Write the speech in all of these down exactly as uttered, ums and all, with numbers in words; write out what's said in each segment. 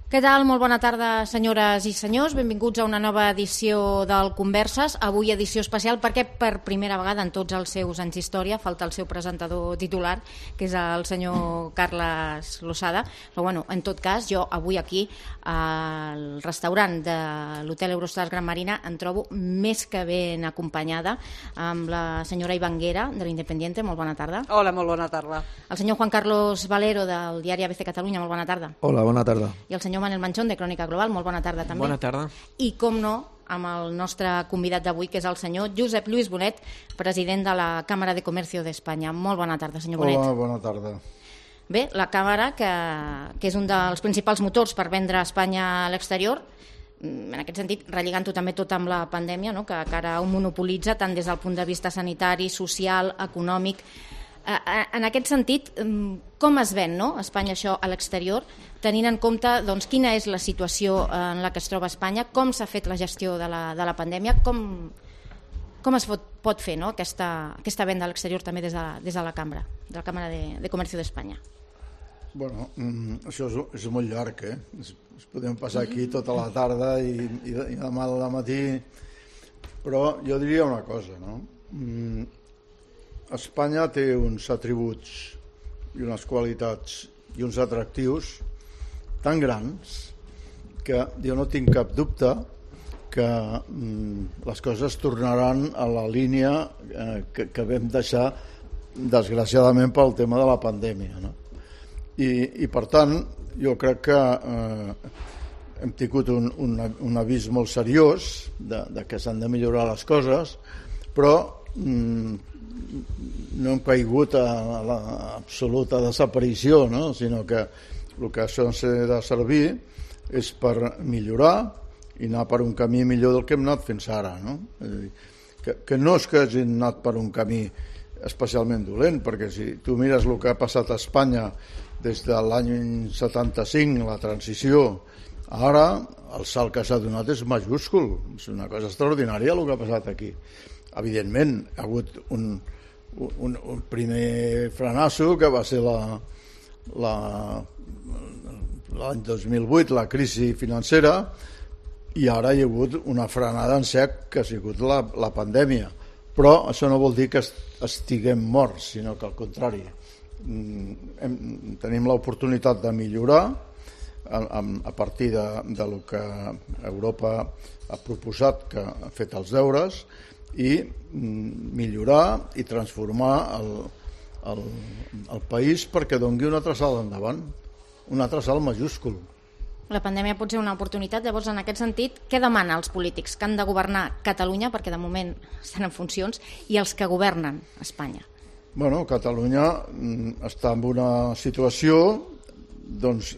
Què tal? Molt bona tarda, senyores i senyors. Benvinguts a una nova edició del Converses. Avui edició especial perquè per primera vegada en tots els seus anys d'història falta el seu presentador titular, que és el senyor Carles Losada. Però bueno, en tot cas, jo avui aquí al restaurant de l'Hotel Eurostars Gran Marina em trobo més que ben acompanyada amb la senyora Ivanguera de l'Independiente. Molt bona tarda. Hola, molt bona tarda. El senyor Juan Carlos Valero del diari A B C Catalunya. Molt bona tarda. Hola, bona tarda. I el senyor Manel Manchón, de Crònica Global. Molt bona tarda també. Bona tarda. I, com no, amb el nostre convidat d'avui, que és el senyor Josep Lluís Bonet, president de la Càmera de Comercio d'Espanya. Molt bona tarda, senyor Bonet. Hola, bona tarda. Bé, la Càmera, que, que és un dels principals motors per vendre Espanya a l'exterior, en aquest sentit, relligant-ho també tot amb la pandèmia, no? que, que ara ho monopolitza tant des del punt de vista sanitari, social, econòmic. En aquest sentit, com es ven, no? Espanya això a l'exterior, tenint en compte doncs, quina és la situació en la que es troba Espanya, com s'ha fet la gestió de la, de la pandèmia, com, com es pot, pot fer no? aquesta, aquesta venda a l'exterior també des de, des de la Cambra, de la Càmera de, de Comercio d'Espanya? Bueno, això és, és molt llarg, eh? Es, es podem passar aquí tota la tarda i, i, i demà al matí, però jo diria una cosa, no? Mm, Espanya té uns atributs i unes qualitats i uns atractius tan grans que jo no tinc cap dubte que mm, les coses tornaran a la línia eh, que, que vam deixar desgraciadament pel tema de la pandèmia, no? I, i per tant jo crec que eh, hem tingut un, un, un avís molt seriós de, de que s'han de millorar les coses, però mm, no hem caigut a l'absoluta desaparició, no? Sinó que el que això s'ha de servir és per millorar i anar per un camí millor del que hem anat fins ara, no? És a dir, que, que no és que hagin anat per un camí especialment dolent, perquè si tu mires el que ha passat a Espanya des de l'any setanta-cinc, la transició, ara el salt que s'ha donat és majúscul, és una cosa extraordinària el que ha passat aquí. Evidentment, ha hagut un, un, un primer frenasso que va ser la, la, l'any dos mil vuit, la crisi financera, i ara hi ha hagut una frenada en sec que ha sigut la, la pandèmia. Però això no vol dir que estiguem morts, sinó que al contrari. Hem, tenim l'oportunitat de millorar a, a, a partir de, de lo que Europa ha proposat, que ha fet els deures, i millorar i transformar el, el, el país perquè doni un altre salt endavant, un altre salt majúscul. La pandèmia pot ser una oportunitat, llavors en aquest sentit, què demana als polítics que han de governar Catalunya, perquè de moment estan en funcions, i els que governen Espanya? Bueno, Catalunya està en una situació doncs,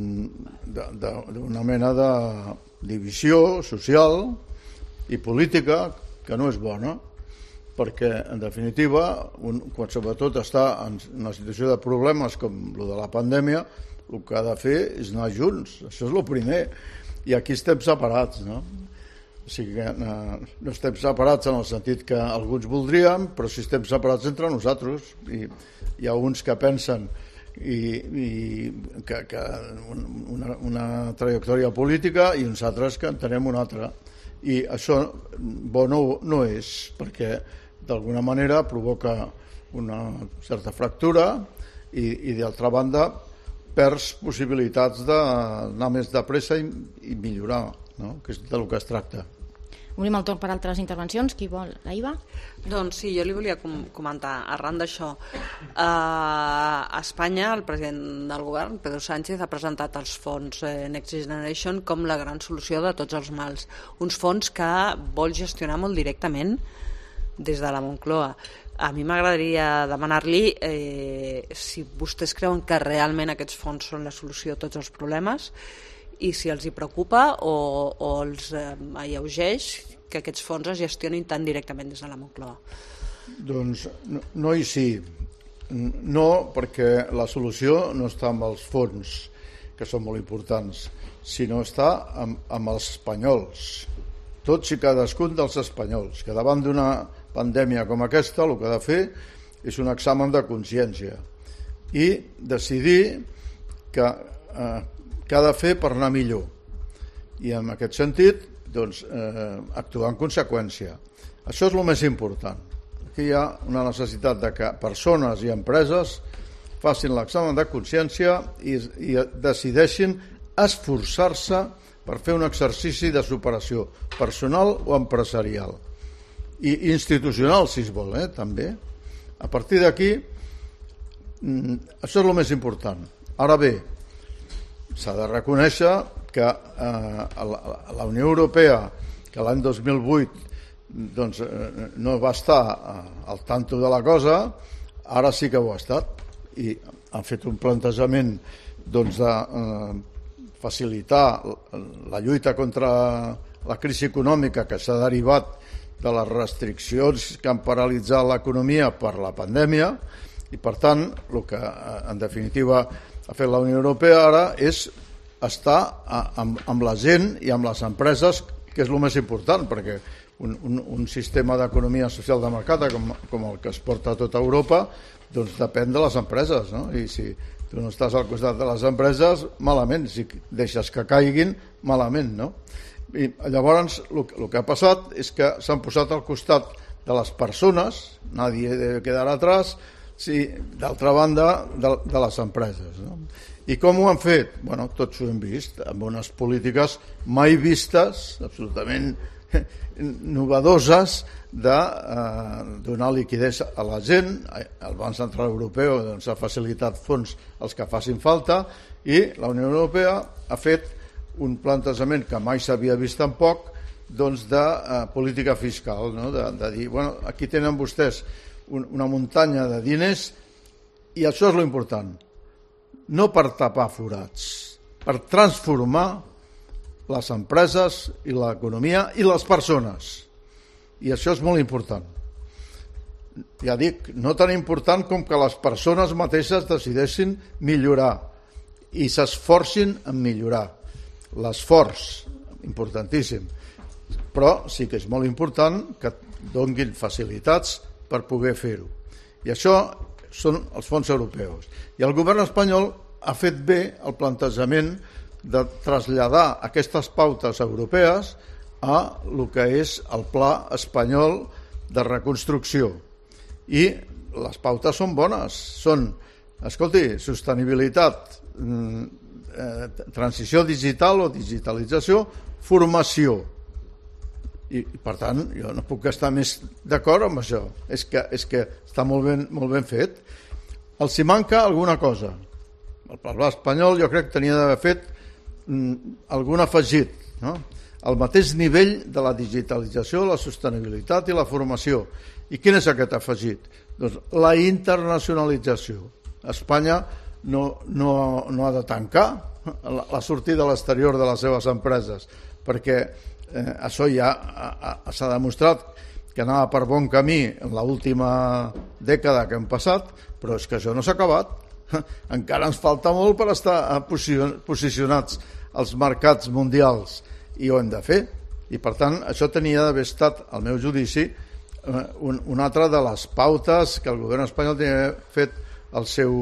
d'una mena de divisió social i política que no és bona, perquè, en definitiva, un, quan sobretot està en una situació de problemes com el de la pandèmia, el que ha de fer és anar junts, això és el primer, i aquí estem separats, no? O sigui que no, no estem separats en el sentit que alguns voldríem, però si estem separats entre nosaltres, i hi ha uns que pensen i, i que, que una, una trajectòria política i uns altres que en tenem una altra. I això bo no, no és, perquè d'alguna manera provoca una certa fractura i, i d'altra banda perds possibilitats d'anar més de pressa i, i millorar, no? Que és del que es tracta. Obrim el torn per altres intervencions. Qui vol? La Iva? Doncs sí, jo li volia com- comentar, arran d'això. Uh, a Espanya, el president del govern, Pedro Sánchez, ha presentat els fons eh, Next Generation com la gran solució de tots els mals. Uns fons que vol gestionar molt directament des de la Moncloa. A mi m'agradaria demanar-li eh, si vostès creuen que realment aquests fons són la solució a tots els problemes i si els hi preocupa o, o els eh, alleugeix que aquests fons es gestionin tan directament des de la Moncloa. Doncs no, no i sí. No, perquè la solució no està amb els fons, que són molt importants, sinó està amb, amb els espanyols. Tots i cadascun dels espanyols, que davant d'una pandèmia com aquesta el que ha de fer és un examen de consciència i decidir que eh, què ha de fer per anar millor. I en aquest sentit, doncs, eh, actuar en conseqüència. Això és el més important. Aquí hi ha una necessitat de que persones i empreses facin l'examen de consciència i, i decideixin esforçar-se per fer un exercici de superació personal o empresarial i institucional, si es vol, eh, també. A partir d'aquí, això és el més important. Ara bé, s'ha de reconèixer que eh, la Unió Europea, que l'any dos mil vuit doncs, eh, no va estar al tanto de la cosa, ara sí que ho ha estat, i han fet un plantejament doncs, de eh, facilitar la lluita contra la crisi econòmica que s'ha derivat de les restriccions que han paralitzat l'economia per la pandèmia, i per tant el que en definitiva ha fet la Unió Europea ara és estar amb, amb la gent i amb les empreses, que és el més important, perquè un, un, un sistema d'economia social de mercat com, com el que es porta a tota Europa doncs depèn de les empreses, no? I si tu no estàs al costat de les empreses, malament, si deixes que caiguin, malament, no? I llavors el que ha passat és que s'han posat al costat de les persones, nadie debe quedar atrás, sí, d'altra banda de, de les empreses, no? I com ho han fet? Bueno, tots ho hem vist, amb unes polítiques mai vistes, absolutament novedoses, de eh, donar liquiditat a la gent. El Banc Central Europeu doncs, ha facilitat fons als que facin falta, i la Unió Europea ha fet un plantejament que mai s'havia vist tampoc, doncs de eh, política fiscal, no? de, de dir, bueno, aquí tenen vostès un, una muntanya de diners, i això és l'important, no per tapar forats, per transformar les empreses i l'economia i les persones, i això és molt important. Ja dic, no tan important com que les persones mateixes decideixin millorar i s'esforcin en millorar. L'esforç, importantíssim, però sí que és molt important que donguin facilitats per poder fer-ho. I això són els fons europeus. I el govern espanyol ha fet bé el plantejament de traslladar aquestes pautes europees a el que és el Pla Espanyol de Reconstrucció. I les pautes són bones, són, escolti, sostenibilitat, Eh, transició digital o digitalització, formació. I, i per tant, jo no puc estar més d'acord amb això. És que, és que està molt ben, molt ben fet. Els hi manca alguna cosa. El Pla Espanyol jo crec que tenia d'haver fet mm, algun afegit, no? Al mateix nivell de la digitalització, la sostenibilitat i la formació. I quin és aquest afegit? Doncs la internacionalització. Espanya No, no, no ha de tancar la, la sortida a l'exterior de les seves empreses, perquè eh, això ja s'ha demostrat que anava per bon camí en l'última dècada que hem passat, però és que això no s'ha acabat. Encara ens falta molt per estar posicionats als mercats mundials, i ho hem de fer. I per tant, això tenia d'haver estat, al meu judici, un, una altra de les pautes que el govern espanyol tenia fet el seu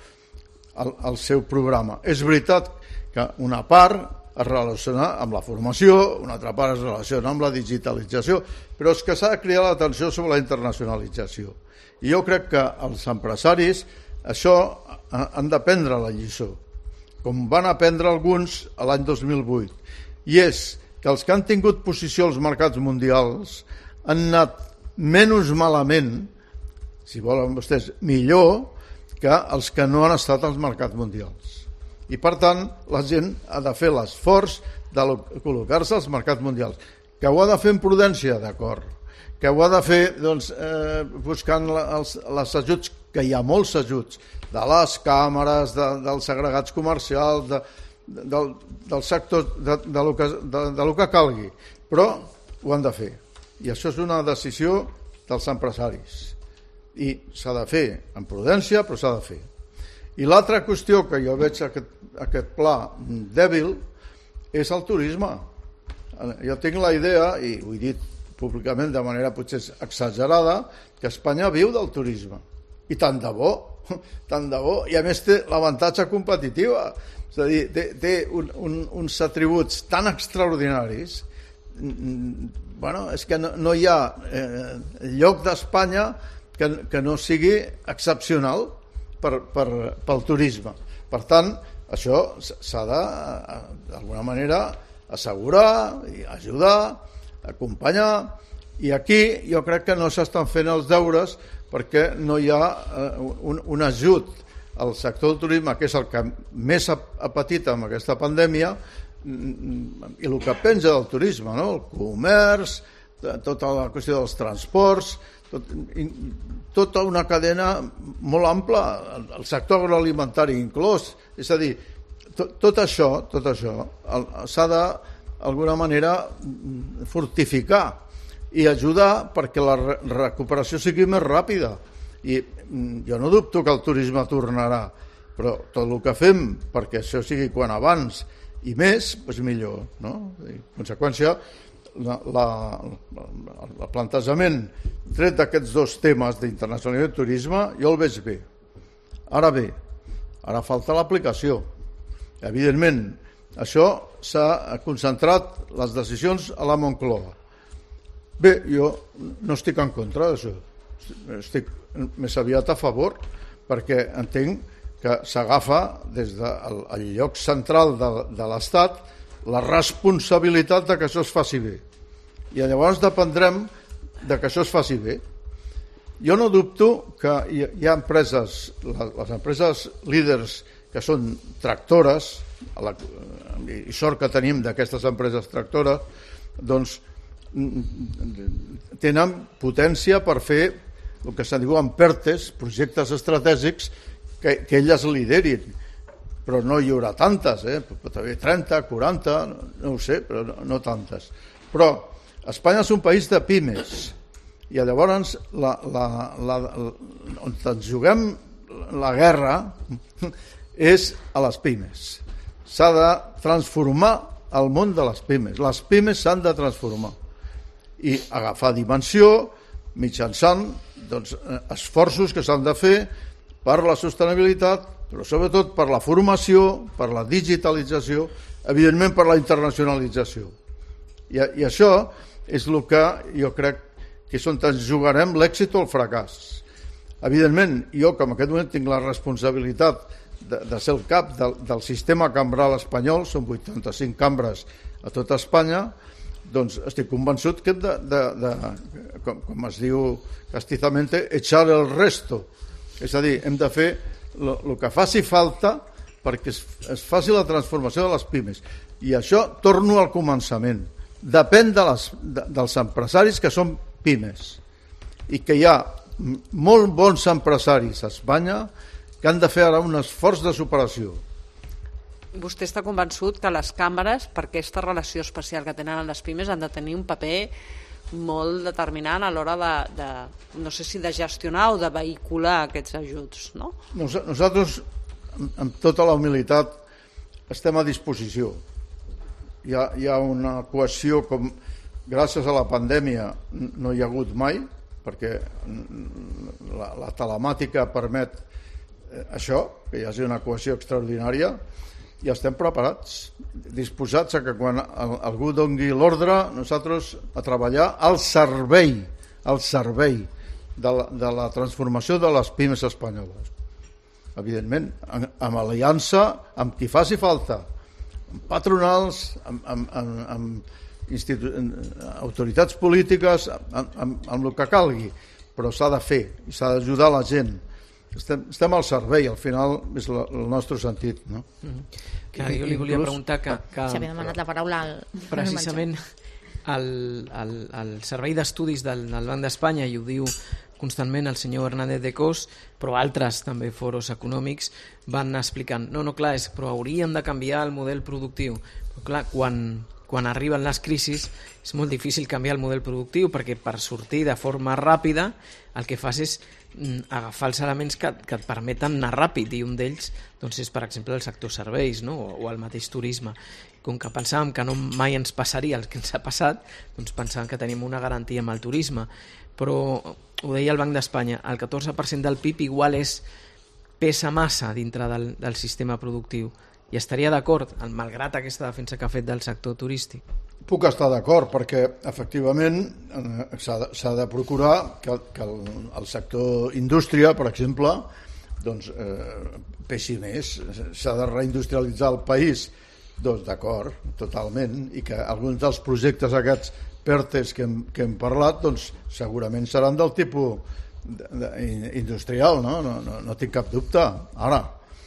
El, el seu programa. És veritat que una part es relaciona amb la formació, una altra part es relaciona amb la digitalització, però és que s'ha de cridar l'atenció sobre la internacionalització. I jo crec que els empresaris això han d'aprendre la lliçó, com van aprendre alguns l'any dos mil vuit, i és que els que han tingut posició als mercats mundials han anat menys malament, si volen vostès, millor, que els que no han estat als mercats mundials. I per tant, la gent ha de fer l'esforç de col·locar-se als mercats mundials. Que ho ha de fer en prudència, d'acord. Que ho ha de fer doncs, eh, buscant els, els ajuts, que hi ha molts ajuts, de les càmeres, de, dels agregats comercials, de, de, del, del sector, de, de, lo que, de, de lo que calgui. Però ho han de fer. I això és una decisió dels empresaris. I s'ha de fer en prudència, però s'ha de fer. I l'altra qüestió que jo veig aquest, aquest pla dèbil és el turisme. Jo tinc la idea, i ho he dit públicament de manera potser exagerada, que Espanya viu del turisme. I tant de bo, tant de bo, i a més té l'avantatge competitiva. És a dir, té, té un, un, uns atributs tan extraordinaris. Bueno, és que no, no hi ha eh, lloc d'Espanya que, que no sigui excepcional per, per, pel turisme. Per tant, això s'ha de, d'alguna manera, assegurar, ajudar, acompanyar, i aquí jo crec que no s'estan fent els deures perquè no hi ha eh, un, un ajut al sector del turisme, que és el que més ha, ha patit amb aquesta pandèmia, i el que penja del turisme, no? El comerç, tota la qüestió dels transports, tot, tota una cadena molt ampla, el sector agroalimentari inclòs, és a dir, tot, tot això, tot això s'ha de, d'alguna manera, fortificar i ajudar perquè la recuperació sigui més ràpida. I jo no dubto que el turisme tornarà, però tot el que fem perquè això sigui quan abans i més, doncs millor, no? En conseqüència, la, la, el plantejament tret d'aquests dos temes d'internacionalitat i turisme, jo el veig bé. Ara bé, ara falta l'aplicació. Evidentment, això s'ha concentrat les decisions a la Moncloa. Bé, jo no estic en contra d'això. Estic més aviat a favor, perquè entenc que s'agafa des del el lloc central de, de l'Estat la responsabilitat de que això es faci bé. I llavors dependrem de que això es faci bé. Jo no dubto que hi, hi ha empreses, les empreses líders que són tractores, a la, i sort que tenim d'aquestes empreses tractores, doncs tenen potència per fer el que se'n diuen PERTEs, projectes estratègics, que, que elles liderin, però no hi haurà tantes, eh? Pot haver trenta, quaranta, no ho sé, però no, no tantes. Però Espanya és un país de pimes, i llavors la, la, la, la, on ens juguem la guerra és a les pimes. S'ha de transformar el món de les pimes. Les pimes s'han de transformar i agafar dimensió mitjançant doncs, esforços que s'han de fer per la sostenibilitat, però sobretot per la formació, per la digitalització, evidentment per la internacionalització. I, i això és el que jo crec que és on ens jugarem l'èxit o el fracàs. Evidentment, jo que en aquest moment tinc la responsabilitat de, de ser el cap del, del sistema cambral espanyol, són vuitanta-cinc cambres a tota Espanya, doncs estic convençut que hem de, de, de com, com es diu castizamente, echar el resto. És a dir, hem de fer el que faci falta perquè es, es faci la transformació de les pimes. I això torno al començament. Depèn de les, de, dels empresaris que són pimes i que hi ha molt bons empresaris a Espanya que han de fer ara un esforç de superació. Vostè està convençut que les càmeres, per aquesta relació especial que tenen les pimes, han de tenir un paper molt determinant a l'hora de, de, no sé si de gestionar o de vehicular aquests ajuts, no? Nos, nosaltres, amb tota la humilitat, estem a disposició. Hi ha, hi ha una cohesió com gràcies a la pandèmia no hi ha hagut mai, perquè la, la telemàtica permet això, que hi hagi una cohesió extraordinària, i estem preparats, disposats a que quan algú doni l'ordre, nosaltres a treballar al servei, al servei de la, de la transformació de les pimes espanyoles. Evidentment, amb aliança amb qui faci falta, amb patronals, amb, amb, amb, amb institu- autoritats polítiques, amb, amb, amb el que calgui, però s'ha de fer i s'ha d'ajudar la gent. Estem, estem al servei, al final és la, el nostre sentit, no? Mm-hmm. Clar, jo li volia preguntar que... que S'havia demanat la paraula al... precisament el, el, el Servei d'Estudis del, del Banc d'Espanya, i ho diu constantment el senyor Hernández de Cos, però altres també foros econòmics van explicant, no, no, clar, és, però hauríem de canviar el model productiu. Però clar, quan, quan arriben les crisis és molt difícil canviar el model productiu, perquè per sortir de forma ràpida el que fas és agafar els elements que, que et permeten anar ràpid, i un d'ells doncs, és per exemple el sector serveis, no? o, o el mateix turisme. Com que pensàvem que no mai ens passaria el que ens ha passat, doncs pensàvem que tenim una garantia amb el turisme, però ho deia el Banc d'Espanya, el catorze per cent del P I B igual és pesa massa dintre del, del sistema productiu, I estaria d'acord, malgrat aquesta defensa que ha fet del sector turístic? Puc estar d'acord, perquè efectivament s'ha de, s'ha de procurar que, que el, el sector indústria, per exemple, doncs, eh, peixi més, s'ha de reindustrialitzar el país, doncs d'acord, totalment, i que alguns dels projectes aquests PERTEs que hem, que hem parlat, doncs segurament seran del tipus de, de, industrial, no? No, no, no tinc cap dubte. Ara,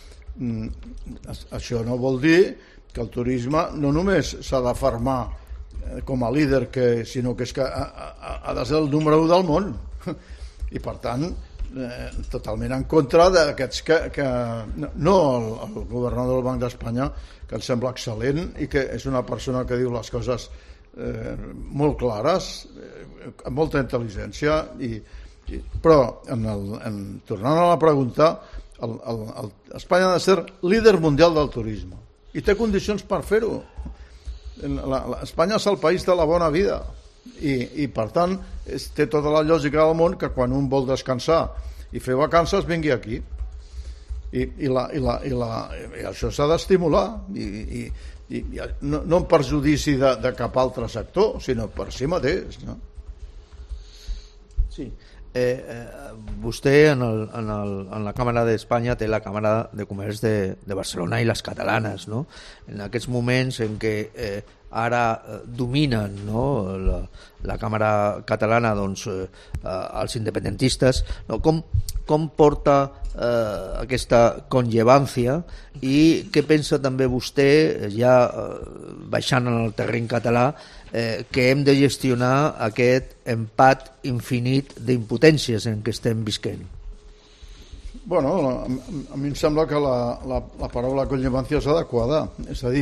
això no vol dir que el turisme no només s'ha de fermar com a líder, que, sinó que és que ha, ha, ha de ser el número u del món. I per tant, eh, totalment en contra d'aquests que, que no el, el governador del Banc d'Espanya, que em sembla excel·lent i que és una persona que diu les coses eh, molt clares, eh, amb molta intel·ligència, i, i, però en el, en, tornant a la pregunta, el, el, el, Espanya ha de ser líder mundial del turisme i té condicions per fer-ho. La, la, Espanya és el país de la bona vida i, i per tant és, té tota la lògica del món que quan un vol descansar i fer vacances vingui aquí i, i, la, i, la, i, la, i això s'ha d'estimular i, i, i no, no en perjudici de, de cap altre sector, sinó per si mateix, no? Sí. Eh, eh, vostè en, el, en, el, en la Càmera d'Espanya té la Càmera de Comerç de, de Barcelona i les catalanes, no? En aquests moments en què eh, ara eh, dominen, no, la, la Càmera catalana, doncs, eh, els independentistes, no? com, com porta eh, aquesta conllevància i què pensa també vostè, ja eh, baixant en el terreny català, Eh, que hem de gestionar aquest empat infinit d'impotències en què estem visquent? Bueno, a, a mi em sembla que la, la, la paraula connivència és adequada. És a dir,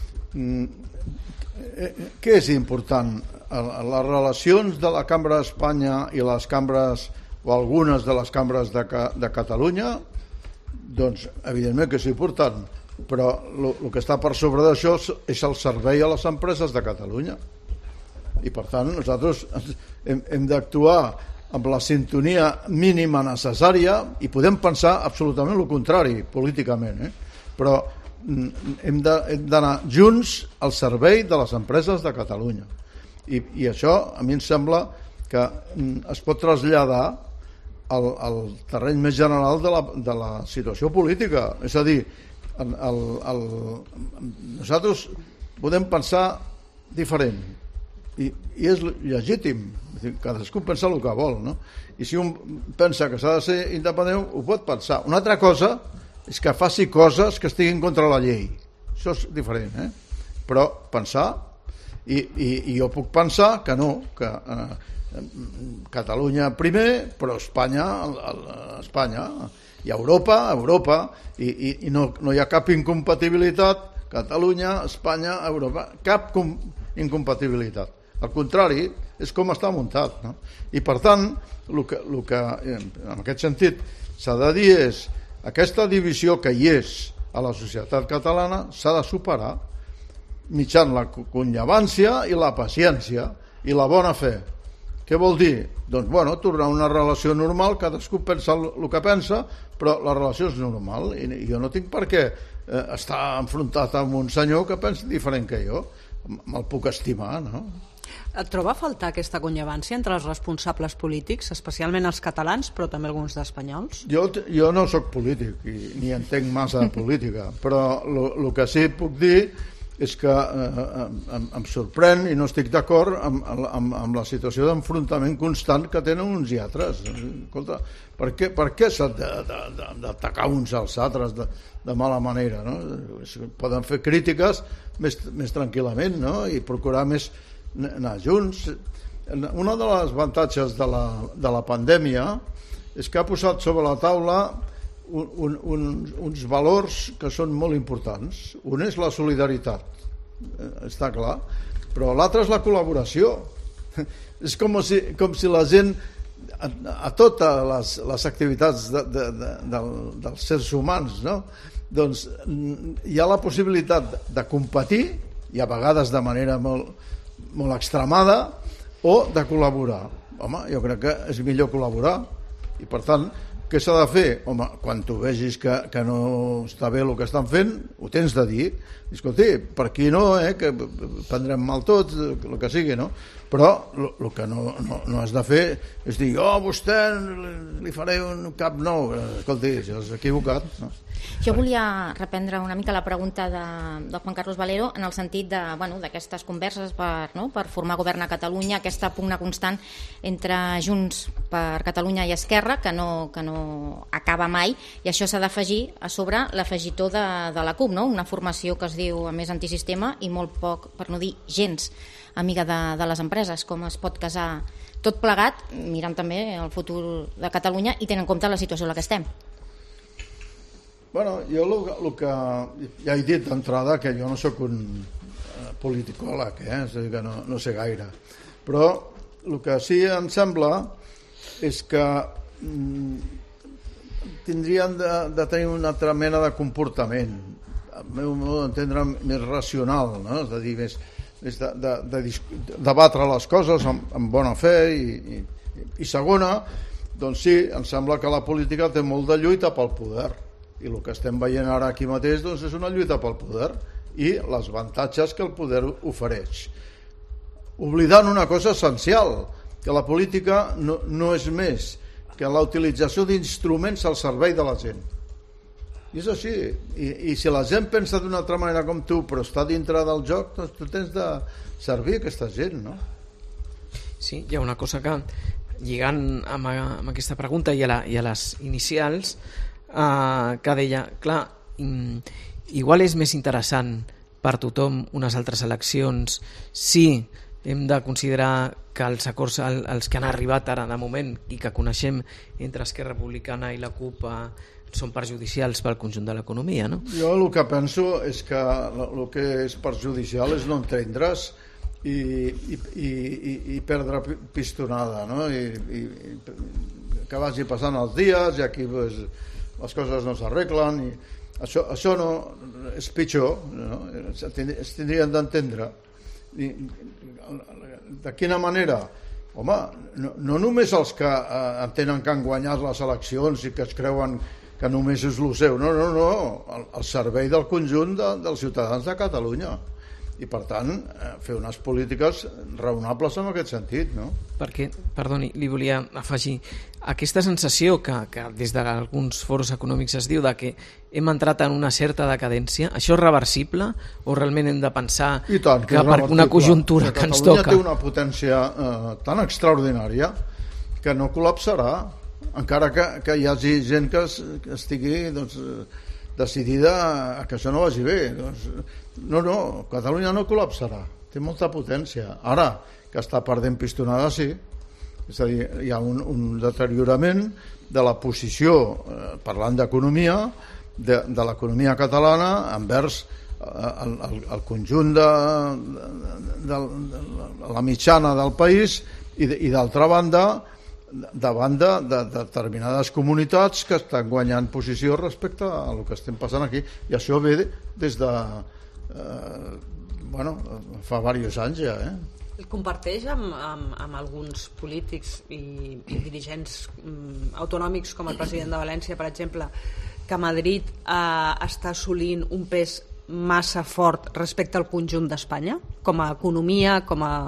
eh, què és important? Les relacions de la Cambra d'Espanya i les cambres, o algunes de les cambres de, de Catalunya, doncs evidentment que és important, però el que està per sobre d'això és el servei a les empreses de Catalunya i per tant nosaltres hem, hem d'actuar amb la sintonia mínima necessària i podem pensar absolutament el contrari políticament, eh? Però hem d'anar junts al servei de les empreses de Catalunya i, i això a mi em sembla que es pot traslladar al, al terreny més general de la, de la situació política, és a dir, El, el, el, nosaltres podem pensar diferent i, i és legítim, cadascú pensa el que vol, no? I si un pensa que s'ha de ser independent ho pot pensar. Una altra cosa és que faci coses que estiguin contra la llei, això és diferent, eh? Però pensar i, i, i jo puc pensar que no, que eh, Catalunya primer, però Espanya Espanya i Europa, Europa, i, i, i no, no hi ha cap incompatibilitat, Catalunya, Espanya, Europa, cap com, incompatibilitat. Al contrari, és com està muntat, no? I per tant, el que, el que en aquest sentit s'ha de dir és aquesta divisió que hi és a la societat catalana s'ha de superar mitjançant la connivència i la paciència i la bona fe. Què vol dir? Doncs, bueno, tornar a una relació normal, cadascú pensa el que pensa, però la relació és normal i jo no tinc per què eh, estar enfrontat amb un senyor que pensa diferent que jo. Me'l puc estimar, no? Et troba a faltar aquesta connivència entre els responsables polítics, especialment els catalans, però també alguns d'espanyols? Jo, jo no sóc polític i ni entenc massa de política, però el que sí puc dir és que eh, em, em sorprèn i no estic d'acord amb, amb, amb la situació d'enfrontament constant que tenen uns i altres. Escolta, per què, per què s'ha d'atacar uns als altres de, de mala manera, no? Poden fer crítiques més, més tranquil·lament, no? I procurar més anar junts. Una de les avantatges de la, de la pandèmia és que ha posat sobre la taula Un, un, un, uns valors que són molt importants. Un és la solidaritat, està clar, però l'altre és la col·laboració. És com si, com si la gent a, a totes les, les activitats de, de, de, de, dels sers humans, no? Doncs hi ha la possibilitat de competir, i a vegades de manera molt, molt extremada, o de col·laborar. Home, jo crec que és millor col·laborar i per tant què s'ha de fer? Home, quan tu vegis que, que no està bé el que estan fent, ho tens de dir. Escolti, per aquí no, eh, que prendrem mal tots, el que sigui, no? Però el que no, no, no has de fer és dir, oh, vostè li faré un cap nou. Escolti, si has equivocat, no? Jo volia reprendre una mica la pregunta de, de Juan Carlos Valero en el sentit de, bueno, d'aquestes converses per, no, per formar govern a Catalunya, aquesta pugna constant entre Junts per Catalunya i Esquerra que no, que no acaba mai, i això s'ha d'afegir a sobre l'afegitó de, de la CUP, no? Una formació que es diu a més antisistema i molt poc, per no dir gens, amiga de, de les empreses. Com es pot casar tot plegat, mirant també el futur de Catalunya i tenint en compte la situació en la que estem? Bueno, jo el que ja he dit d'entrada, que jo no sóc un uh, politicòleg, eh? És a dir, que no, no sé gaire, però el que sí em sembla és que mm, tindrien de, de tenir una altra mena de comportament, al meu modo d'entendre, més racional, no? És a dir, més, més de, de, de, de debatre les coses amb, amb bona fe i, i, i segona, doncs sí, em sembla que la política té molt de lluita pel poder, i el que estem veient ara aquí mateix doncs, és una lluita pel poder i els avantatges que el poder ofereix, oblidant una cosa essencial, que la política no, no és més que la utilització d'instruments al servei de la gent. I és així, I, i si la gent pensa d'una altra manera com tu però està dintre del joc, doncs tu tens de servir aquesta gent, no? Sí, hi ha una cosa que, lligant amb, amb aquesta pregunta i a, la, i a les inicials, Uh, que deia, clar, um, igual és més interessant per tothom unes altres eleccions si hem de considerar que els acords al, als que han arribat ara de moment i que coneixem entre Esquerra Republicana i la CUP uh, són perjudicials pel conjunt de l'economia, no? Jo el que penso és que el que és perjudicial és no entendre's i, i, i, i, i perdre pistonada, no? I, i, i que vagi passant els dies i aquí pues, les coses no s'arreglen i això, això no, és pitjor, no? Es tindrien d'entendre. De quina manera? Home, no, no només els que eh, entenen que han guanyat les eleccions i que es creuen que només és el seu, no, no, no, el, el servei del conjunt de, dels ciutadans de Catalunya. I per tant, eh, fer unes polítiques raonables en aquest sentit, no? Perquè, perdoni, li volia afegir aquesta sensació que, que des d'alguns foros econòmics es diu de que hem entrat en una certa decadència, això és reversible o realment hem de pensar I tant, que, que per una conjuntura que ens toca... Catalunya té una potència eh, tan extraordinària que no col·lapsarà, encara que, que hi hagi gent que, es, que estigui doncs, decidida a que això no vagi bé. Doncs, no, no, Catalunya no col·lapsarà, té molta potència. Ara, que està perdent pistonada, sí. És a dir, hi ha un, un deteriorament de la posició, eh, parlant d'economia, de, de l'economia catalana envers eh, el, el, el conjunt de, de, de, de la mitjana del país i, i d'altra banda, davant de, de, de determinades comunitats que estan guanyant posició respecte a el que estem passant aquí, i això ve des de eh, bueno, fa diversos anys ja, eh? El comparteix amb, amb, amb alguns polítics i, i dirigents um, autonòmics com el president de València, per exemple, que Madrid eh, està assolint un pes massa fort respecte al conjunt d'Espanya, com a economia, com a...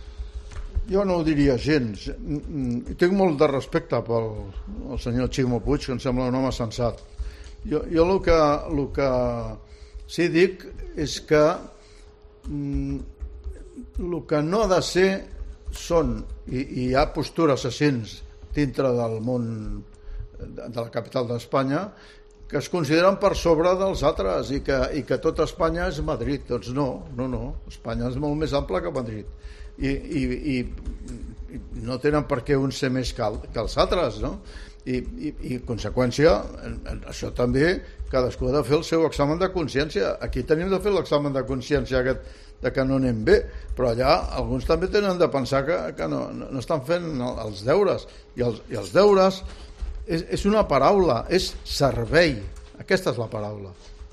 Jo no ho diria gens. I tinc molt de respecte pel el senyor Ximo Puig, que em sembla un home sensat. Jo, jo el que, el que sí dic és que mm, el que no ha de ser són, i, i hi ha postures així dintre del món de, de la capital d'Espanya, que es consideren per sobre dels altres i que, i que tot Espanya és Madrid. Doncs no, no, no. Espanya és molt més ampla que Madrid. I, i, i, i no tenen per què un ser més que, que els altres, no? I, i, i conseqüència, això també cadascú ha de fer el seu examen de consciència. Aquí tenim de fer l'examen de consciència aquest de que no anem bé, però allà alguns també tenen de pensar que, que no, no estan fent els deures, i els, i els deures és, és una paraula, és servei, aquesta és la paraula.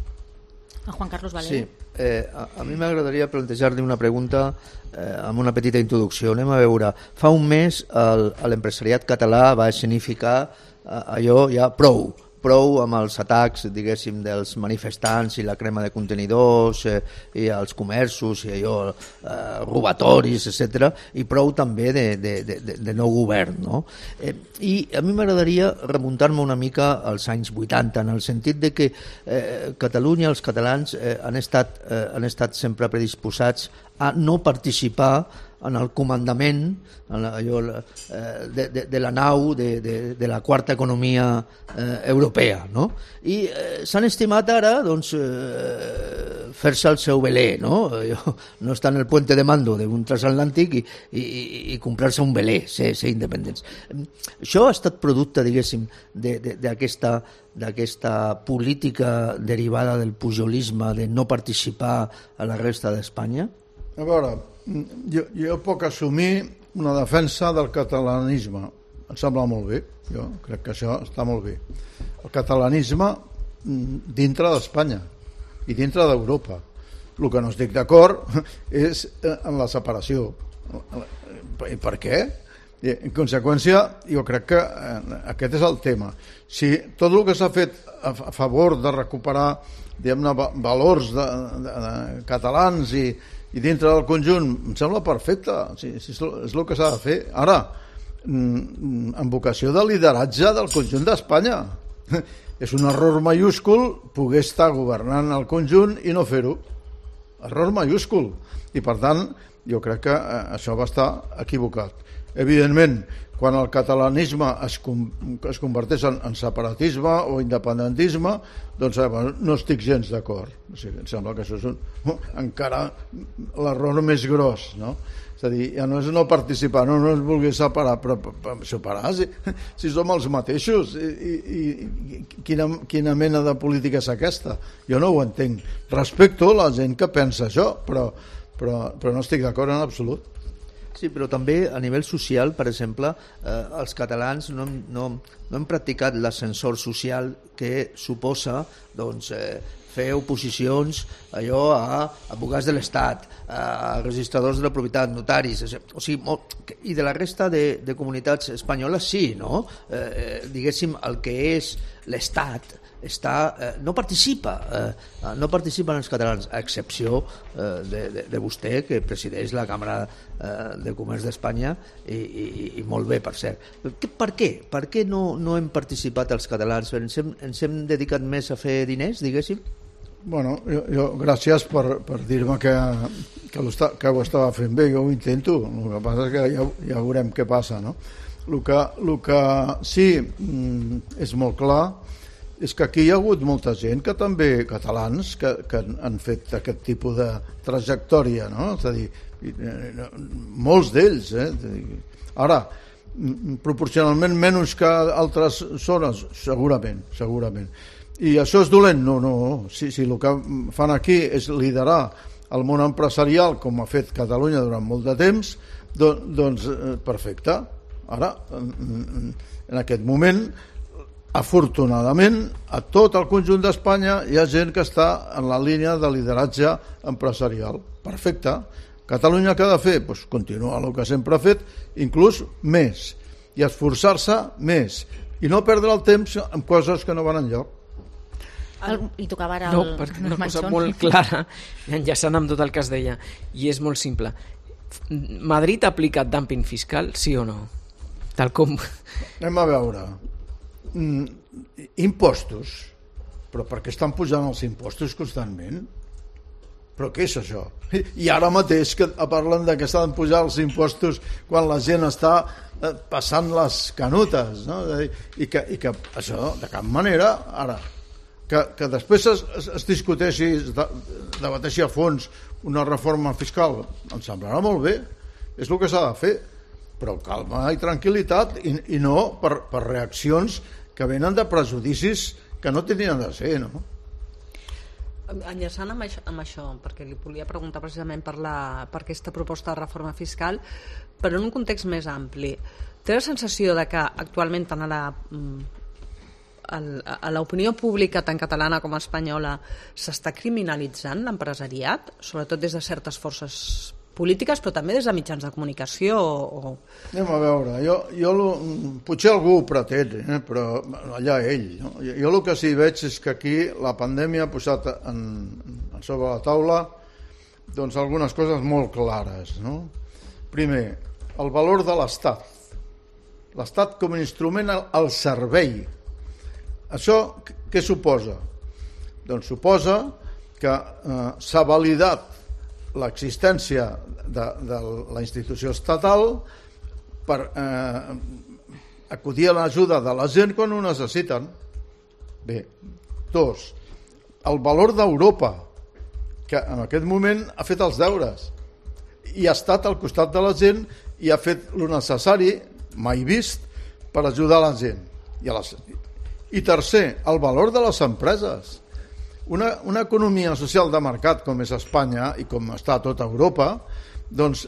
A Juan Carlos Valero. Sí, eh, a, a mi m'agradaria plantejar-li una pregunta eh, amb una petita introducció. Anem a veure, fa un mes el, l'empresariat català va escenificar allò ja prou, prou amb els atacs, diguéssim, dels manifestants i la crema de contenidors eh, i els comerços i allò, eh, robatoris, etcètera, i prou també de, de, de, de nou govern, no? Eh, I a mi m'agradaria remuntar-me una mica als anys vuitanta, en el sentit de que eh, Catalunya, els catalans, eh, han, estat, eh, han estat sempre predisposats a no participar en el comandament en la, allò, eh, de, de, de la nau de, de, de la quarta economia eh, europea, no? I eh, s'han estimat ara doncs, eh, fer-se el seu velé, no? Allò, no estar en el puente de mando d'un transatlàntic i, i, i comprar-se un velé, ser, ser independents. Això ha estat producte, diguéssim, d'aquesta d'aquesta política derivada del pujolisme, de no participar a la resta d'Espanya? A veure, jo, jo puc assumir una defensa del catalanisme. Em sembla molt bé, jo crec que això està molt bé. El catalanisme dintre d'Espanya i dintre d'Europa. El que no estic d'acord és en la separació. I per què? En conseqüència, jo crec que aquest és el tema. Si tot el que s'ha fet a favor de recuperar, diguem-ne, valors de, de, de catalans i i dintre del conjunt em sembla perfecte, sí, sí, és el que s'ha de fer ara, en vocació de lideratge del conjunt d'Espanya. És un error mayúscul poder estar governant el conjunt i no fer-ho. Error mayúscul, i per tant jo crec que això va estar equivocat. Evidentment, quan el catalanisme es, com, es converteix en, en separatisme o independentisme, doncs eh, no estic gens d'acord. O sigui, em sembla que això és un, encara l'error més gros, no? És a dir, ja no és no participar, no, no es vulgui separar, però, però separar si, si som els mateixos. I, i, i quina, quina mena de política és aquesta? Jo no ho entenc. Respecto la gent que pensa això, però, però, però no estic d'acord en absolut. Sí, però també a nivell social, per exemple, eh, els catalans no, no, no hem practicat l'ascensor social que suposa doncs, eh, fer oposicions allò a advocats de l'Estat, a registradors de la propietat, notaris, o sigui, molt, i de la resta de, de comunitats espanyoles sí, no? Eh, diguéssim, el que és l'Estat està, eh, no participa eh, no participen els catalans, a excepció eh, de, de, de vostè, que presideix la Càmera eh, de Comerç d'Espanya i, i, i molt bé, per cert. Per què? Per què no, no hem participat els catalans? Ens hem, ens hem dedicat més a fer diners, diguéssim? Bueno, jo, jo gràcies per, per dir-me que, que, que ho estava fent bé, jo ho intento, el que passa és que ja, ja veurem què passa, no? El que, el que sí és molt clar és que aquí hi ha hagut molta gent que també, catalans, que, que han fet aquest tipus de trajectòria, no? És a dir, molts d'ells, eh? Ara, proporcionalment menys que altres zones, segurament, segurament. I això és dolent? No, no. Si, si el que fan aquí és liderar el món empresarial, com ha fet Catalunya durant molt de temps, doncs, doncs perfecte. Ara, en, en aquest moment, afortunadament, a tot el conjunt d'Espanya hi ha gent que està en la línia de lideratge empresarial. Perfecte. Catalunya què ha de fer? Pues continuar el que sempre ha fet, inclús més, i esforçar-se més, i no perdre el temps en coses que no van enlloc. El, li tocava ara el, no, perquè una cosa molt clara, enllaçant amb tot el que es deia, i és molt simple. Madrid ha aplicat dumping fiscal, sí o no? Tal com... Anem a veure. Mm, impostos, però per què estan pujant els impostos constantment? Però què és això? I ara mateix que parlen de que s'han de pujar els impostos quan la gent està passant les canutes, no? I que, i que això de cap manera, ara que, que després es, es, es discuteixi, es debateixi a fons una reforma fiscal, em semblarà molt bé, és el que s'ha de fer, però calma i tranquil·litat, i, i no per, per reaccions que venen de prejudicis que no tenien de ser, no? Enllaçant amb això, amb això, perquè li volia preguntar precisament per, la, per aquesta proposta de reforma fiscal, però en un context més ampli. Té la sensació de que actualment tant a la, a l'opinió pública tant catalana com espanyola s'està criminalitzant l'empresariat, sobretot des de certes forces polítiques, però també des de mitjans de comunicació. O... Anem a veure, jo, jo lo, potser algú ho pretén, eh, però allà ell. No? Jo el que sí veig és que aquí la pandèmia ha posat en, en sobre la taula doncs, algunes coses molt clares. No? Primer, el valor de l'Estat. L'Estat com a instrument al, al servei. Això què suposa? Doncs suposa que eh, s'ha validat l'existència de, de la institució estatal per eh, acudir a l'ajuda de la gent quan ho necessiten. Bé, dos, el valor d'Europa, que en aquest moment ha fet els deures i ha estat al costat de la gent i ha fet el necessari, mai vist, per ajudar la gent. I, a les... I tercer, el valor de les empreses. Una, una economia social de mercat com és Espanya i com està a tota Europa, doncs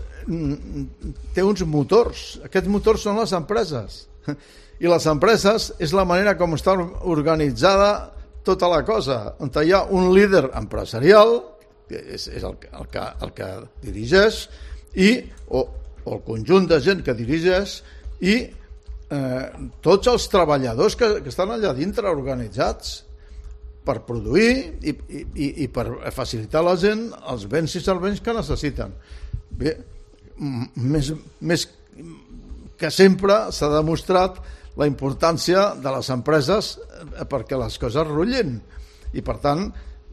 té uns motors. Aquests motors són les empreses. I les empreses és la manera com està organitzada tota la cosa, on hi ha un líder empresarial, que és, és el, el, que, el que dirigeix, i, o, o el conjunt de gent que dirigeix, i eh, tots els treballadors que, que estan allà dintre organitzats per produir i, i, i per facilitar a la gent els béns i serveis que necessiten. Bé, més, més que sempre s'ha demostrat la importància de les empreses perquè les coses rutllin. I per tant,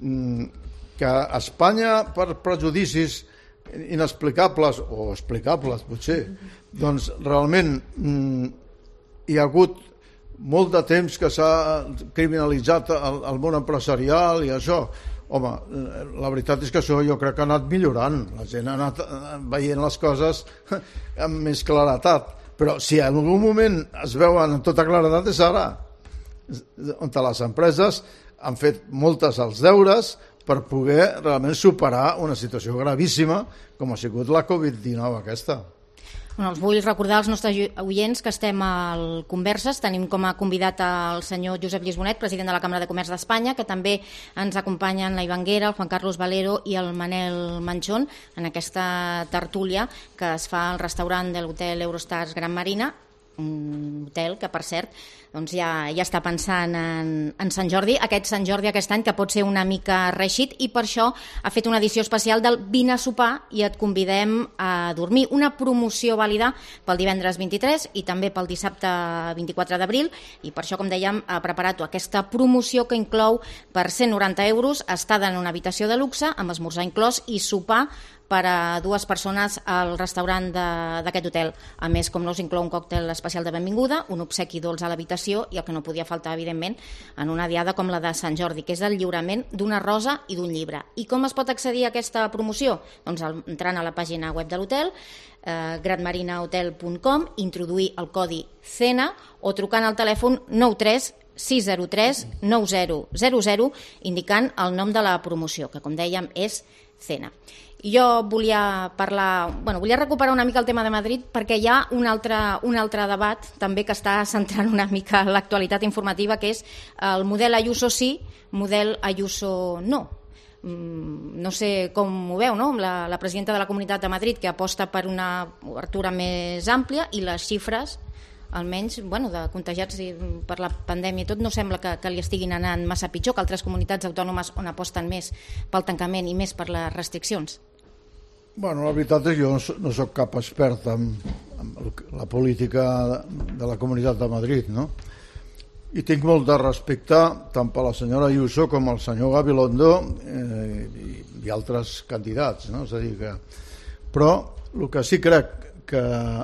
que Espanya, per prejudicis inexplicables o explicables potser, doncs realment hi ha hagut molt de temps que s'ha criminalitzat el, el món empresarial i això. Home, la veritat és que això jo crec que ha anat millorant. La gent ha anat veient les coses amb més claretat. Però si en algun moment es veuen amb tota claretat és ara, on les empreses han fet moltes els deures per poder realment superar una situació gravíssima com ha sigut la covid dinou aquesta. Bueno, els vull recordar als nostres oients que estem al Converses. Tenim com a convidat el senyor Josep Lluís Bonet, president de la Cambra de Comerç d'Espanya, que també ens acompanyen la Ivanguera, el Juan Carlos Valero i el Manel Manchón en aquesta tertúlia que es fa al restaurant de l'hotel Eurostars Gran Marina, un hotel que, per cert, doncs ja, ja està pensant en, en Sant Jordi, aquest Sant Jordi aquest any que pot ser una mica reeixit, i per això ha fet una edició especial del Vine a sopar i et convidem a dormir, una promoció vàlida pel divendres vint-i-tres i també pel dissabte vint-i-quatre d'abril, i per això, com dèiem, ha preparat aquesta promoció que inclou per cent noranta euros estada en una habitació de luxe amb esmorzar inclòs i sopar per a dues persones al restaurant d'aquest hotel. A més, com no, s'inclou un còctel especial de benvinguda, un obsequi dolç a l'habitació i el que no podia faltar, evidentment, en una diada com la de Sant Jordi, que és el lliurament d'una rosa i d'un llibre. I com es pot accedir a aquesta promoció? Doncs entrant a la pàgina web de l'hotel, eh, granmarinahotel punt com, introduir el codi CENA o trucant al telèfon nou tres sis zero tres nou zero zero zero indicant el nom de la promoció, que com dèiem és CENA. I jo volia parlar, bueno, volia recuperar una mica el tema de Madrid perquè hi ha un altre, un altre debat també que està centrant una mica l'actualitat informativa, que és el model Ayuso sí, model Ayuso no. No sé com ho veu, no? La, la presidenta de la Comunitat de Madrid, que aposta per una obertura més àmplia, i les xifres almenys, bueno, de contagiats per la pandèmia i tot, no sembla que, que li estiguin anant massa pitjor que altres comunitats autònomes on aposten més pel tancament i més per les restriccions. Bueno, la veritat és que jo no soc cap expert en, en la política de la Comunitat de Madrid, no? I tinc molt de respecte tant per la senyora Ayuso com el senyor Gabilondo eh, i, i altres candidats, no? És a dir que... Però el que sí crec que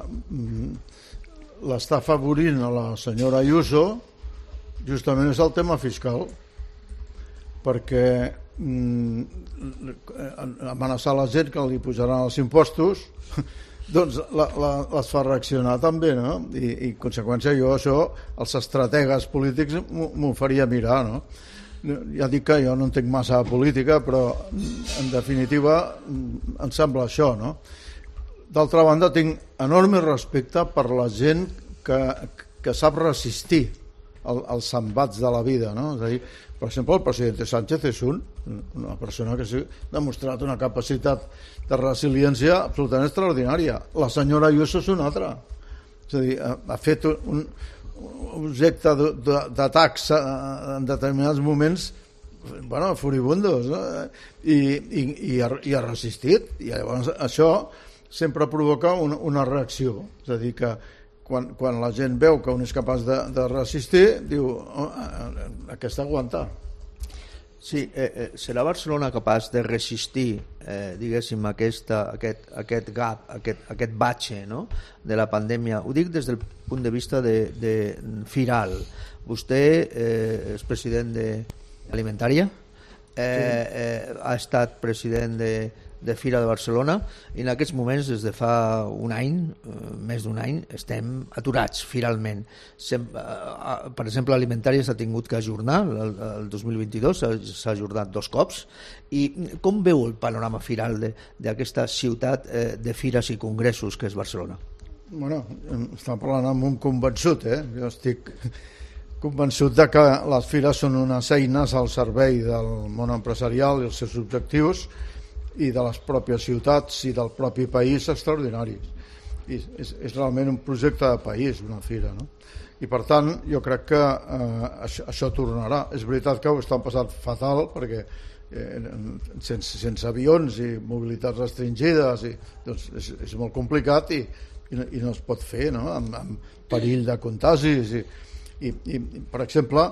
l'està afavorint a la senyora Ayuso justament és el tema fiscal, perquè amenaçar la gent que li pujaran els impostos doncs la, la, les fa reaccionar també, no? I, i en conseqüència jo això els estrategues polítics m'ho faria mirar, no? Ja dic que jo no entenc massa de política, però en definitiva em sembla això, no? D'altra banda, tinc enorme respecte per la gent que, que sap resistir el, els sembats de la vida, no? És a dir, per exemple, el president Sánchez és un, una persona que ha demostrat una capacitat de resiliència absolutament extraordinària. La senyora Ayuso és una altra. És a dir, ha, ha fet un, un objecte d'atacs en determinats moments, bueno, furibundos, no? I, i, i, ha, i ha resistit. I llavors això sempre provoca una, una reacció. És a dir, que quan, quan la gent veu que un és capaç de, de resistir, diu, oh, aquesta aguanta. Sí, eh, eh, serà Barcelona capaç de resistir, eh, diguéssim, aquesta, aquest, aquest gap, aquest, aquest batxe, no?, de la pandèmia. Ho dic des del punt de vista de, de Firal. Vostè eh, és president d'Alimentària, eh, eh, ha estat president de de Fira de Barcelona, i en aquests moments, des de fa un any, més d'un any, estem aturats firalment. Sem, per exemple, Alimentària s'ha tingut que ajornar, el, el dos mil vint-i-dos s'ha ajornat dos cops. I com veu el panorama firal d'aquesta ciutat eh, de fires i congressos que és Barcelona? Bueno, estem parlant amb un convençut, eh? Jo estic convençut de que les fires són unes eines al servei del món empresarial i els seus objectius, i de les pròpies ciutats i del propi país extraordinaris. I és, és realment un projecte de país, una fira, no? I per tant, jo crec que eh, això, això tornarà. És veritat que ho estan passant fatal, perquè eh, sense, sense avions i mobilitats restringides i, doncs és, és molt complicat i, i, i no es pot fer, no? Amb, amb perill de contagis i, i, i per exemple,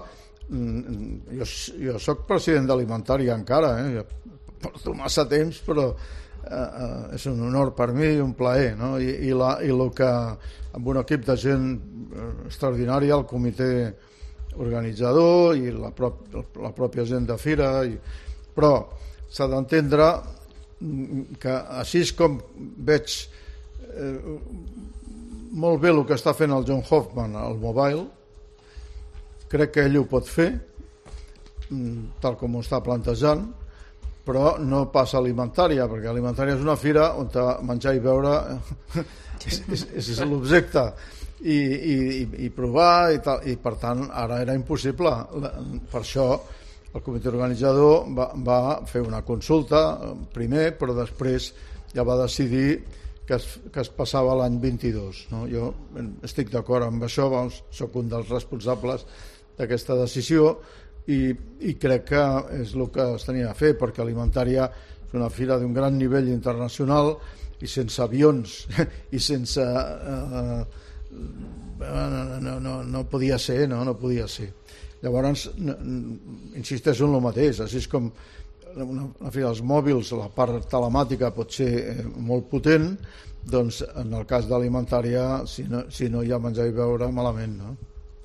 jo, jo soc president d'Alimentària encara, eh? Porto massa temps, però eh, eh, és un honor per mi i un plaer, no? I, i, la, i el que amb un equip de gent extraordinària, el comitè organitzador i la, prop, la pròpia gent de fira, i, però s'ha d'entendre que així com veig eh, molt bé el que està fent el John Hoffman al Mobile, crec que ell ho pot fer tal com ho està plantejant, però no passa Alimentària, perquè Alimentària és una fira on menjar i beure és, és, és l'objecte i, i, i provar i, tal, i per tant ara era impossible. Per això el comitè organitzador va, va fer una consulta primer, però després ja va decidir que es, que es passava l'any vint-i-dos, no? Jo estic d'acord amb això, doncs, soc un dels responsables d'aquesta decisió. I, i crec que és el que es tenia a fer, perquè Alimentària és una fira d'un gran nivell internacional i sense avions i sense eh, no, no, no, no podia ser, no, no podia ser. Llavors no, insisteixo en el mateix, així com una, una fira dels mòbils, la part telemàtica pot ser eh, molt potent, doncs en el cas d'Alimentària, si no, si no hi ha menjar i beure, malament, no?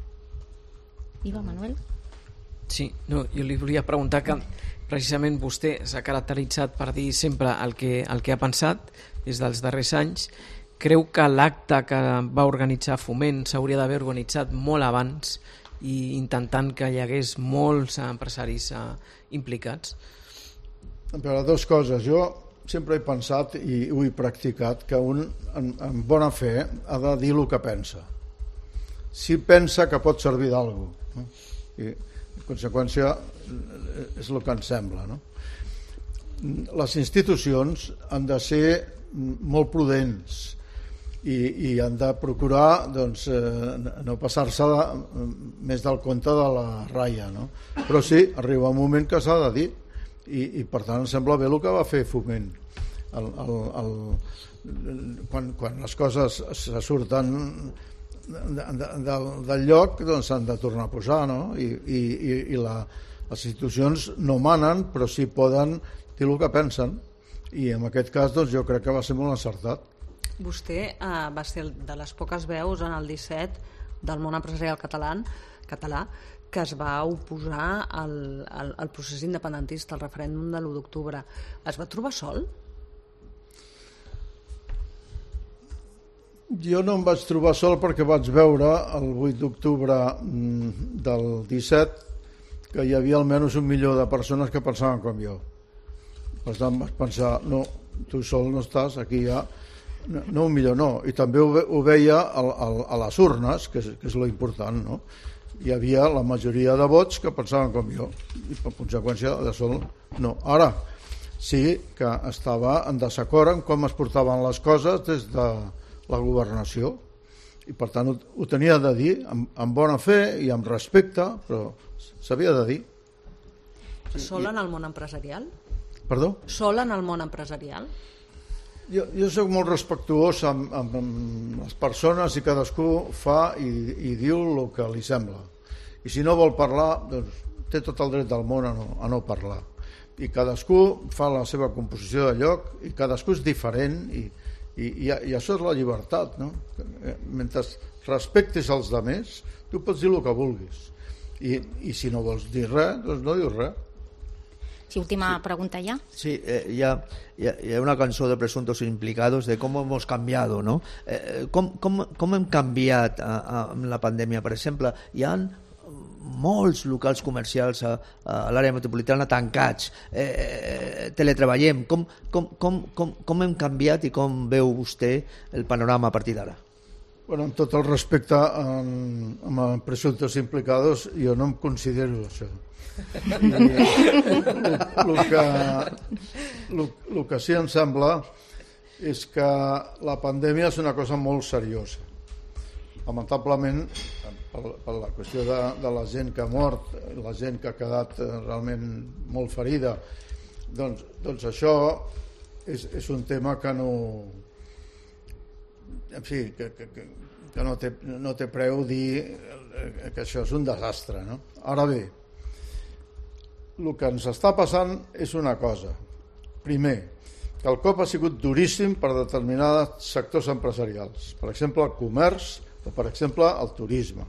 Iva, Manuel? Sí, no, jo li volia preguntar que precisament vostè s'ha caracteritzat per dir sempre el que, el que ha pensat des dels darrers anys. Creu que l'acte que va organitzar Foment s'hauria d'haver organitzat molt abans i intentant que hi hagués molts empresaris eh, implicats? Però dues coses. Jo sempre he pensat i ho he practicat que un en, en bona fe ha de dir el que pensa. Si pensa que pot servir d'alguna cosa, no? I en conseqüència és el que ens sembla, no? Les institucions han de ser molt prudents i, i han de procurar doncs, eh, no passar-se més del compte de la ratlla, no? Però sí, arriba un moment que s'ha de dir i, i per tant em sembla bé el que va fer Foment el, el, el, quan, quan les coses se surten De, de, de, del lloc, doncs s'han de tornar a posar, no? I, i, i la, les institucions no manen, però sí poden dir el que pensen, i en aquest cas doncs, jo crec que va ser molt encertat. Vostè eh, va ser de les poques veus en el disset del món empresarial català, català que es va oposar al, al, al procés independentista, al referèndum de l'u d'octubre. Es va trobar sol? Jo no em vaig trobar sol perquè vaig veure el vuit d'octubre del disset que hi havia almenys un milió de persones que pensaven com jo. Per tant vaig pensar, no, tu sol no estàs, aquí hi ha no, no un milió, no. I també ho, ve, ho veia a, a, a les urnes, que és, que és lo important, no? hi havia la majoria de vots que pensaven com jo, i per conseqüència de sol no. Ara sí que estava en desacord en com es portaven les coses des de la governació, i per tant ho, ho tenia de dir amb, amb bona fe i amb respecte, però s'havia de dir. Sol en el món empresarial? Perdó? Sol en el món empresarial? Jo, jo soc molt respectuós amb, amb, amb les persones i cadascú fa i, i diu el que li sembla. I si no vol parlar, doncs té tot el dret del món a no, a no parlar. I cadascú fa la seva composició de lloc i cadascú és diferent i, i, i, i això és la llibertat, no? Mentre respectes els altres, tu pots dir el que vulguis. I, i si no vols dir res, doncs no dius res. Sí, última sí. pregunta ya. Sí, eh, ya, ya, ya una cançó de Presuntos Implicados de com hemos cambiado, no? Eh, com, com, com hem canviat a, a, amb la pandèmia? Per exemple, hi ha molts locals comercials a, a l'àrea metropolitana tancats, eh, teletreballem. Com, com, com, com, com hem canviat i com veu vostè el panorama a partir d'ara? Bueno, amb tot el respecte en, amb Presuntos Implicados, jo no em considero això. El que, lo, lo que sí em sembla és que la pandèmia és una cosa molt seriosa. Lamentablement, per, per la qüestió de, de la gent que ha mort, la gent que ha quedat realment molt ferida, doncs, doncs això és, és un tema que no... En fi, que, que, que no, té, no té preu dir que això és un desastre, no? Ara bé, el que ens està passant és una cosa. Primer, que el cop ha sigut duríssim per determinats sectors empresarials, per exemple el comerç o per exemple el turisme.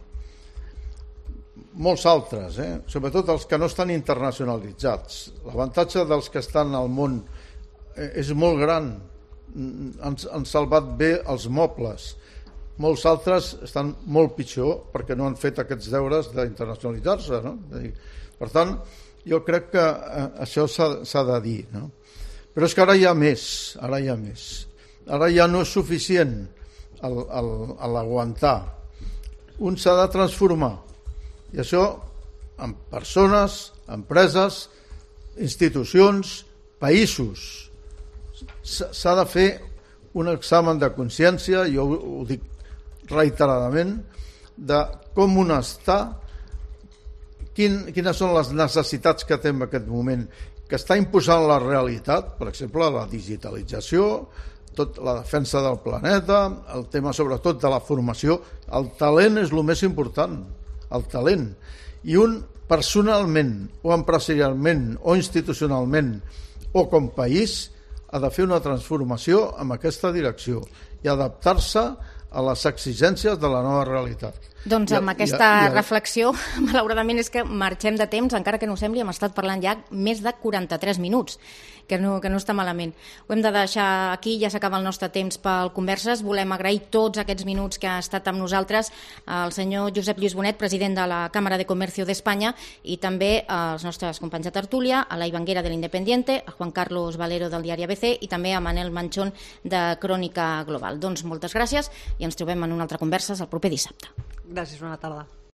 Molts altres, eh? Sobretot els que no estan internacionalitzats. L'avantatge dels que estan al món és molt gran. Han, han salvat bé els mobles. Molts altres estan molt pitjor perquè no han fet aquests deures d'internacionalitzar-se, no? Per tant, jo crec que això s'ha de dir, no? Però és que ara hi ha més, ara hi ha més. Ara ja no és suficient l'aguantar. Un s'ha de transformar. I això en persones, empreses, institucions, països. S'ha de fer un examen de consciència, jo ho dic reiteradament, de com un està, quin, quines són les necessitats que té en aquest moment, que està imposant la realitat, per exemple, la digitalització, tot la defensa del planeta, el tema sobretot de la formació. El talent és el més important, el talent. I un personalment, o empresarialment, o institucionalment, o com país, ha de fer una transformació en aquesta direcció i adaptar-se a les exigències de la nova realitat. Doncs amb I, aquesta i, i, reflexió, malauradament és que marxem de temps, encara que no ho sembli, hem estat parlant ja més de quaranta-tres minuts, que no, que no està malament. Ho hem de deixar aquí, ja s'acaba el nostre temps pel Converses. Volem agrair tots aquests minuts que ha estat amb nosaltres el senyor Josep Lluís Bonet, president de la Cámara de Comercio d'Espanya, i també als nostres companys de tertúlia, a la Ivanguera de l'Independiente, a Juan Carlos Valero del diari A B C i també a Manel Manchón de Crònica Global. Doncs moltes gràcies i ens trobem en una altra Converses el proper dissabte. Gràcies, bona tarda.